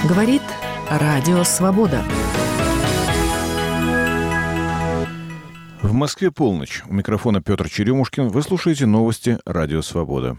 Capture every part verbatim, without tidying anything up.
Говорит Радио Свобода. В Москве полночь. У микрофона Петр Черемушкин. Вы слушаете новости Радио Свобода.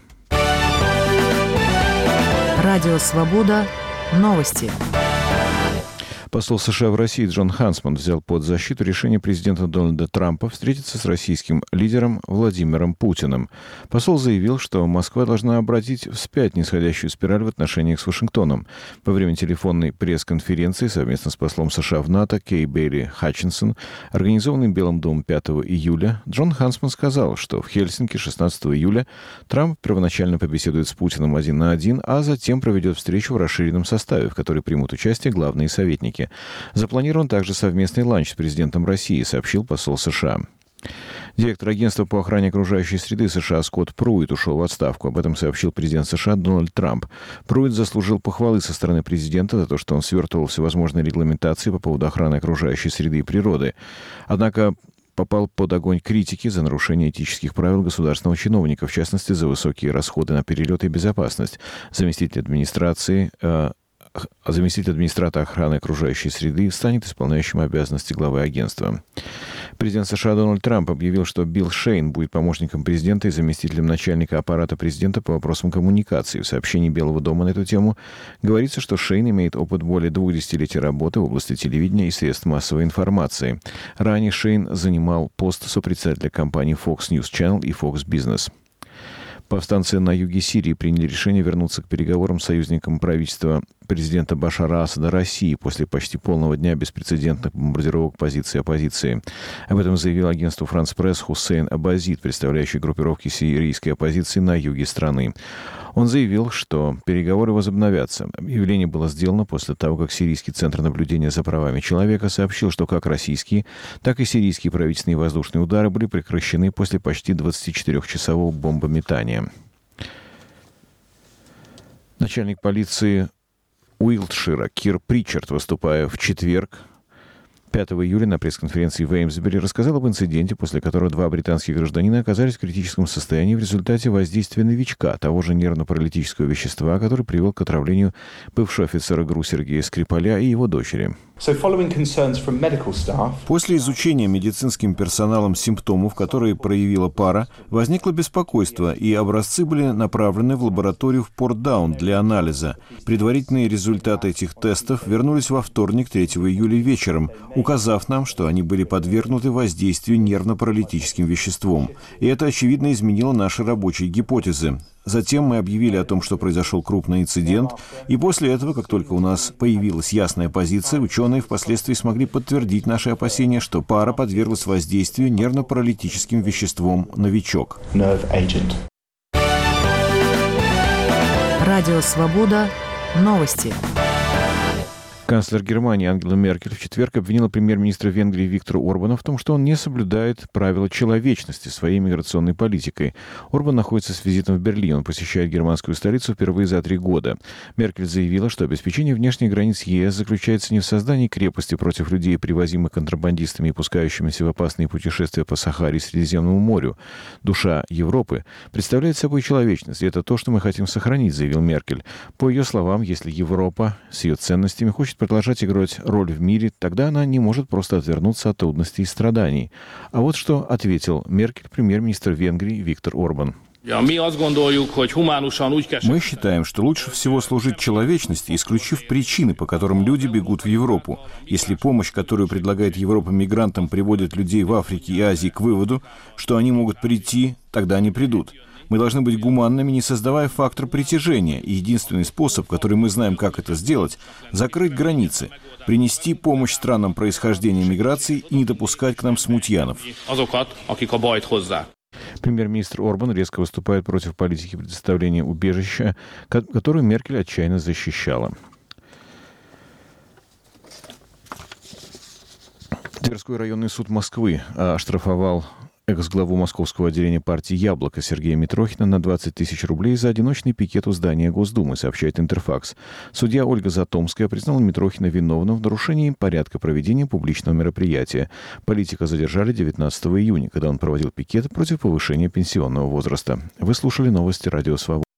Радио Свобода. Новости. Посол США в России Джон Хансман взял под защиту решение президента Дональда Трампа встретиться с российским лидером Владимиром Путиным. Посол заявил, что Москва должна обратить вспять нисходящую спираль в отношениях с Вашингтоном. Во время телефонной пресс-конференции совместно с послом США в НАТО Кей Бейли Хатчинсон, организованной Белым домом пятого июля, Джон Хансман сказал, что в Хельсинки шестнадцатого июля Трамп первоначально побеседует с Путиным один на один, а затем проведет встречу в расширенном составе, в которой примут участие главные советники. Запланирован также совместный ланч с президентом России, сообщил посол США. Директор агентства по охране окружающей среды США Скотт Пруитт ушел в отставку. Об этом сообщил президент США Дональд Трамп. Пруитт заслужил похвалы со стороны президента за то, что он свертывал всевозможные регламентации по поводу охраны окружающей среды и природы. Однако попал под огонь критики за нарушение этических правил государственного чиновника, в частности, за высокие расходы на перелеты и безопасность. Заместитель администрации э, Заместитель администратора охраны окружающей среды станет исполняющим обязанности главы агентства. Президент США Дональд Трамп объявил, что Билл Шейн будет помощником президента и заместителем начальника аппарата президента по вопросам коммуникации. В сообщении Белого дома на эту тему говорится, что Шейн имеет опыт более двух десятилетий работы в области телевидения и средств массовой информации. Ранее Шейн занимал пост сопредседателя компаний Fox News Channel и Fox Business. Повстанцы на юге Сирии приняли решение вернуться к переговорам с союзником правительства президента Башара Асада России после почти полного дня беспрецедентных бомбардировок позиции оппозиции. Об этом заявил агентству France Press Хусейн Абазид, представляющий группировки сирийской оппозиции на юге страны. Он заявил, что переговоры возобновятся. Объявление было сделано после того, как Сирийский центр наблюдения за правами человека сообщил, что как российские, так и сирийские правительственные воздушные удары были прекращены после почти двадцатичетырёхчасового бомбометания. Начальник полиции Уилтшира Кир Причард, выступая в четверг, пятого июля на пресс-конференции в Эймсбери, рассказал об инциденте, после которого два британских гражданина оказались в критическом состоянии в результате воздействия новичка, того же нервно-паралитического вещества, который привел к отравлению бывшего офицера ГРУ Сергея Скрипаля и его дочери. После изучения медицинским персоналом симптомов, которые проявила пара, возникло беспокойство, и образцы были направлены в лабораторию в Портдаун для анализа. Предварительные результаты этих тестов вернулись во вторник, третьего июля вечером, указав нам, что они были подвергнуты воздействию нервно-паралитическим веществом. И это, очевидно, изменило наши рабочие гипотезы. Затем мы объявили о том, что произошел крупный инцидент, и после этого, как только у нас появилась ясная позиция, ученые впоследствии смогли подтвердить наши опасения, что пара подверглась воздействию нервно-паралитическим веществом «Новичок». Радио Свобода. Новости. Канцлер Германии Ангела Меркель в четверг обвинила премьер-министра Венгрии Виктора Орбана в том, что он не соблюдает правила человечности своей миграционной политикой. Орбан находится с визитом в Берлине. Он посещает германскую столицу впервые за три года. Меркель заявила, что обеспечение внешних границ ЕС заключается не в создании крепости против людей, привозимых контрабандистами и пускающимися в опасные путешествия по Сахаре и Средиземному морю. Душа Европы представляет собой человечность, и это то, что мы хотим сохранить, заявил Меркель. По ее словам, если Европа с ее ценностями хочет продолжать играть роль в мире, тогда она не может просто отвернуться от трудностей и страданий. А вот что ответил Меркель премьер-министр Венгрии Виктор Орбан. Мы считаем, что лучше всего служить человечности, исключив причины, по которым люди бегут в Европу. Если помощь, которую предлагает Европа мигрантам, приводит людей в Африке и Азии к выводу, что они могут прийти, тогда они придут. Мы должны быть гуманными, не создавая фактор притяжения. И единственный способ, который мы знаем, как это сделать, закрыть границы, принести помощь странам происхождения миграции и не допускать к нам смутьянов. Премьер-министр Орбан резко выступает против политики предоставления убежища, которую Меркель отчаянно защищала. Тверской районный суд Москвы оштрафовал экс-главу московского отделения партии «Яблоко» Сергея Митрохина на двадцать тысяч рублей за одиночный пикет у здания Госдумы, сообщает Интерфакс. Судья Ольга Затомская признала Митрохина виновным в нарушении порядка проведения публичного мероприятия. Политика задержали девятнадцатого июня, когда он проводил пикет против повышения пенсионного возраста. Вы слушали новости Радио Свобода.